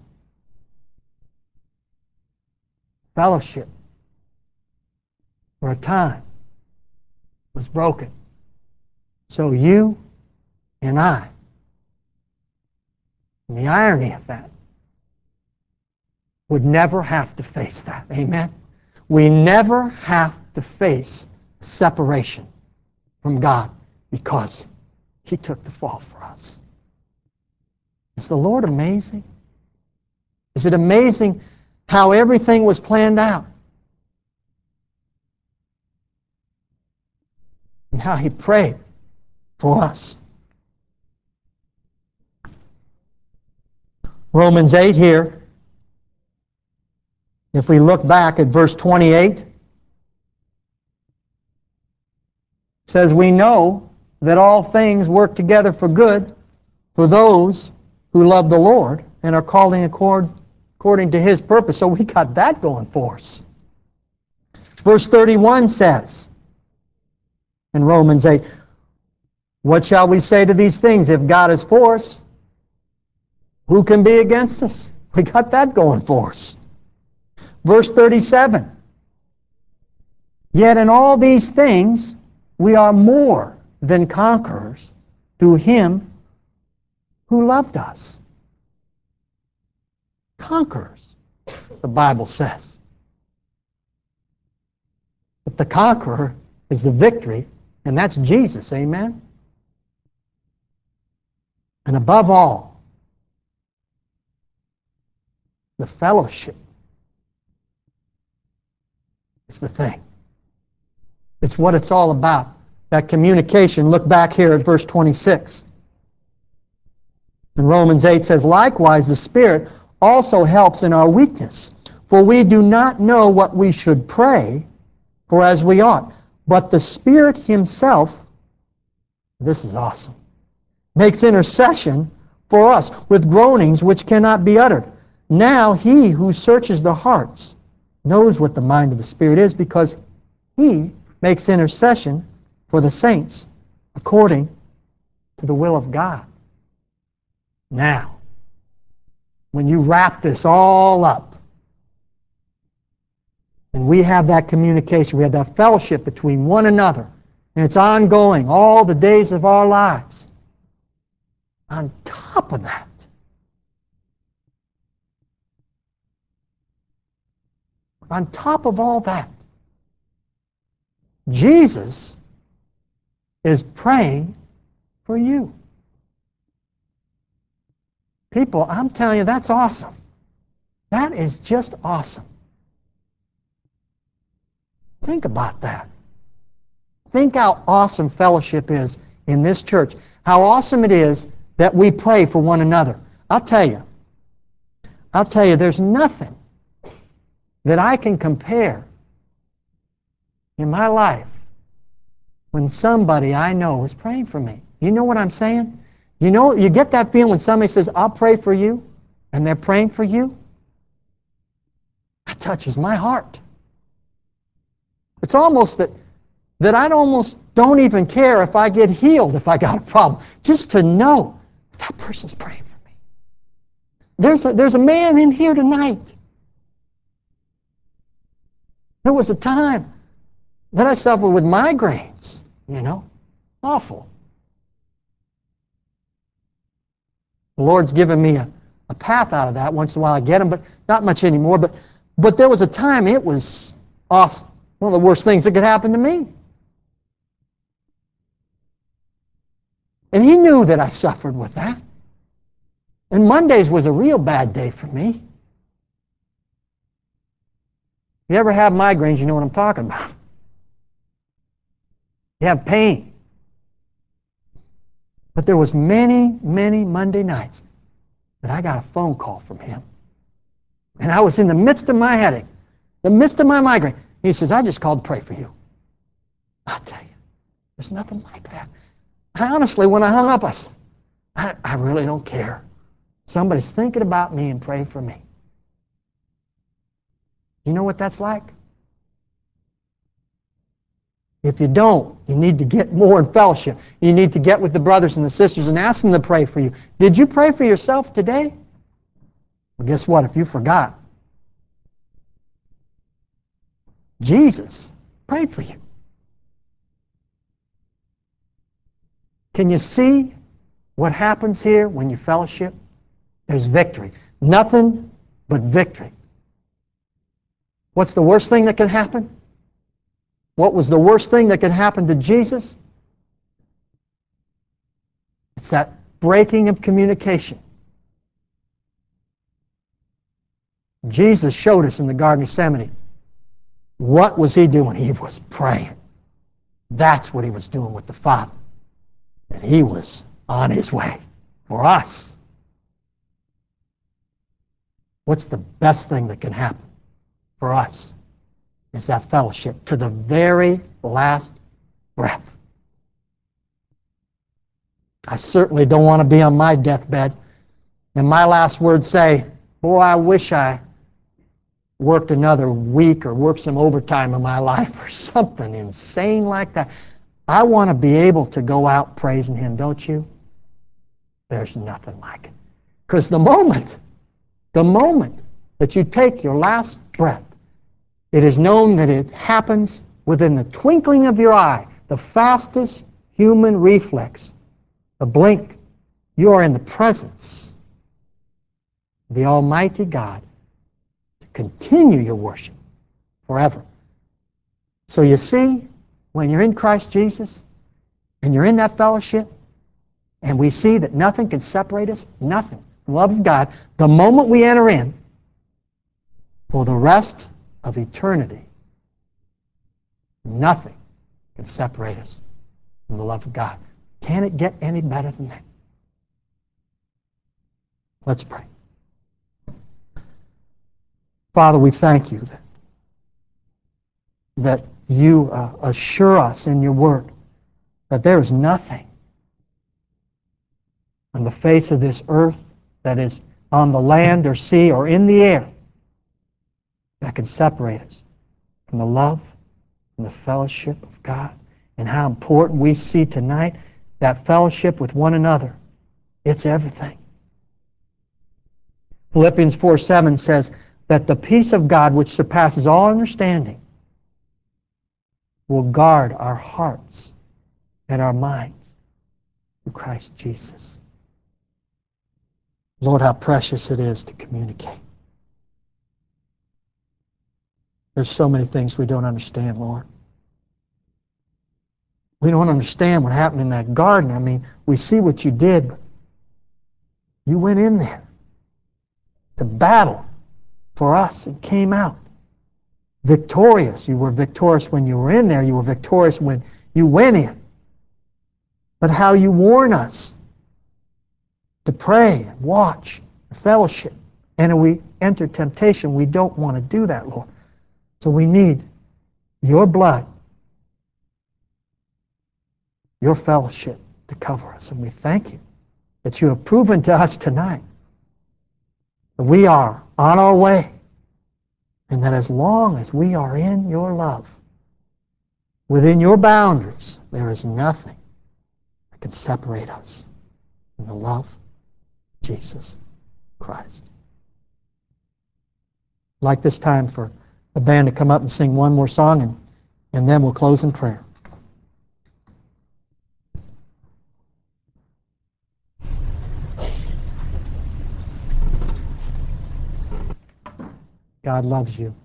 Fellowship for a time was broken. So you and I, and the irony of that, would never have to face that. Amen? We never have to face separation from God because he took the fall for us. Is the Lord amazing? Is it amazing how everything was planned out? And how he prayed for us. Romans eight here, if we look back at verse twenty-eight, says, we know that all things work together for good for those who love the Lord and are called accord, according to his purpose. So we got that going for us. Verse thirty-one says in Romans eight, what shall we say to these things? If God is for us, who can be against us? We got that going for us. Verse thirty-seven, yet in all these things we are more than conquerors through him who loved us. Conquerors. the Bible says. But the conqueror is the victory, and that's Jesus, amen? And above all, the fellowship is the thing. It's what it's all about. That communication. Look back here at verse twenty-six. And Romans eight says, likewise the Spirit also helps in our weakness. For we do not know what we should pray for as we ought. But the Spirit Himself, this is awesome, makes intercession for us with groanings which cannot be uttered. Now He who searches the hearts knows what the mind of the Spirit is, because He makes intercession for the saints according to the will of God. Now, when you wrap this all up, and we have that communication, we have that fellowship between one another, and it's ongoing all the days of our lives. On top of that, on top of all that, Jesus is praying for you. People, I'm telling you, that's awesome. That is just awesome. Think about that. Think how awesome fellowship is in this church. How awesome it is that we pray for one another. I'll tell you, I'll tell you, there's nothing that I can compare in my life when somebody I know is praying for me. You know what I'm saying? You know, you get that feeling when somebody says, I'll pray for you, and they're praying for you? That touches my heart. It's almost that, that I almost don't even care if I get healed if I got a problem, just to know that person's praying for me. There's a, there's a man in here tonight. There was a time that I suffered with migraines, you know, awful. The Lord's given me a, a path out of that. Once in a while I get them, but not much anymore. But, but there was a time it was awesome. One of the worst things that could happen to me. And He knew that I suffered with that. And Mondays was a real bad day for me. If you ever have migraines, you know what I'm talking about. You have pain. But there was many, many Monday nights that I got a phone call from Him. And I was in the midst of my headache, the midst of my migraine. He says, I just called to pray for you. I'll tell you, there's nothing like that. I honestly, when I hung up, I said, I, I really don't care. Somebody's thinking about me and praying for me. You know what that's like? If you don't, you need to get more in fellowship. You need to get with the brothers and the sisters and ask them to pray for you. Did you pray for yourself today? Well, guess what? If you forgot, Jesus prayed for you. Can you see what happens here when you fellowship? There's victory. Nothing but victory. What's the worst thing that can happen? What was the worst thing that could happen to Jesus? It's that breaking of communication. Jesus showed us in the Garden of Gethsemane. What was He doing? He was praying. That's what He was doing with the Father. And He was on His way for us. What's the best thing that can happen for us? It's that fellowship to the very last breath. I certainly don't want to be on my deathbed and my last words say, boy, I wish I worked another week or worked some overtime in my life or something insane like that. I want to be able to go out praising Him, don't you? There's nothing like it. Because the moment, the moment that you take your last breath, it is known that it happens within the twinkling of your eye, the fastest human reflex, a blink. You are in the presence of the Almighty God to continue your worship forever. So you see, when you're in Christ Jesus and you're in that fellowship, and we see that nothing can separate us, nothing, from the love of God, the moment we enter in, for the rest of eternity, nothing can separate us from the love of God. Can it get any better than that? Let's pray. Father, we thank you that, that you uh, assure us in your word that there is nothing on the face of this earth, that is on the land or sea or in the air, that can separate us from the love and the fellowship of God. And how important we see tonight that fellowship with one another. It's everything. Philippians four seven says that the peace of God, which surpasses all understanding, will guard our hearts and our minds through Christ Jesus. Lord, how precious it is to communicate. There's so many things we don't understand, Lord. We don't understand what happened in that garden. I mean, we see what you did, but you went in there to battle for us and came out victorious. You were victorious when you were in there. You were victorious when you went in. But how you warn us to pray and watch and fellowship. And when we enter temptation, we don't want to do that, Lord. So we need your blood, your fellowship to cover us. And we thank you that you have proven to us tonight that we are on our way, and that as long as we are in your love, within your boundaries, there is nothing that can separate us from the love of Jesus Christ. I'd like this time for the band to come up and sing one more song, and, and then we'll close in prayer. God loves you.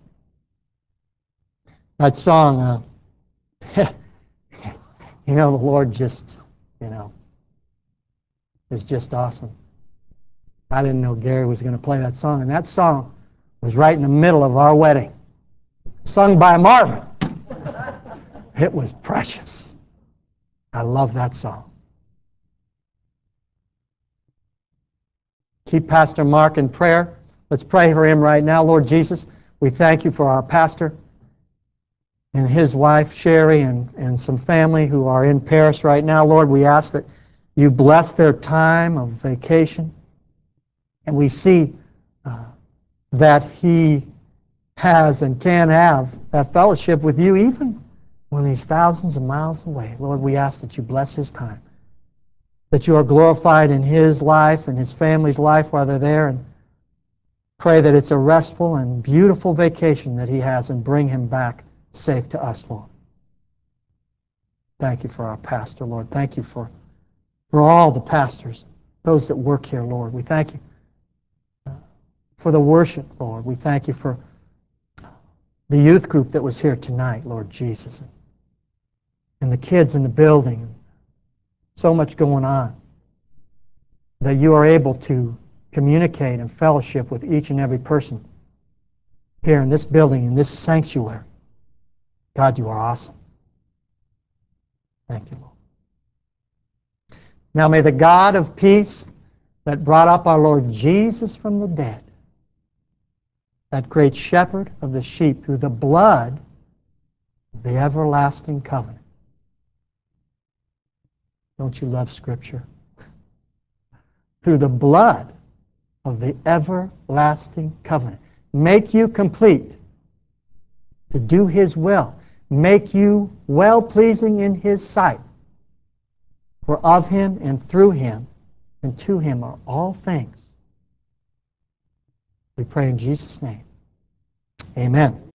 That song, uh, you know, the Lord just, you know, is just awesome. I didn't know Gary was going to play that song, and that song was right in the middle of our wedding, sung by Marvin. It was precious. I love that song. Keep Pastor Mark in prayer. Let's pray for him right now. Lord Jesus, we thank you for our pastor and his wife, Sherry, and, and some family who are in Paris right now. Lord, we ask that you bless their time of vacation. And we see uh, that he has and can have that fellowship with you even when he's thousands of miles away. Lord, we ask that you bless his time, that you are glorified in his life and his family's life while they're there, and pray that it's a restful and beautiful vacation that he has, and bring him back safe to us, Lord. Thank you for our pastor, Lord. Thank you for, for all the pastors, those that work here, Lord. We thank you for the worship, Lord. We thank you for the youth group that was here tonight, Lord Jesus, and the kids in the building. So much going on that you are able to communicate and fellowship with each and every person here in this building, in this sanctuary. God, you are awesome. Thank you, Lord. Now may the God of peace that brought up our Lord Jesus from the dead, that great shepherd of the sheep, through the blood of the everlasting covenant. Don't you love Scripture? Through the blood of the everlasting covenant, make you complete to do his will, make you well-pleasing in his sight. For of him and through him and to him are all things. We pray in Jesus' name. Amen.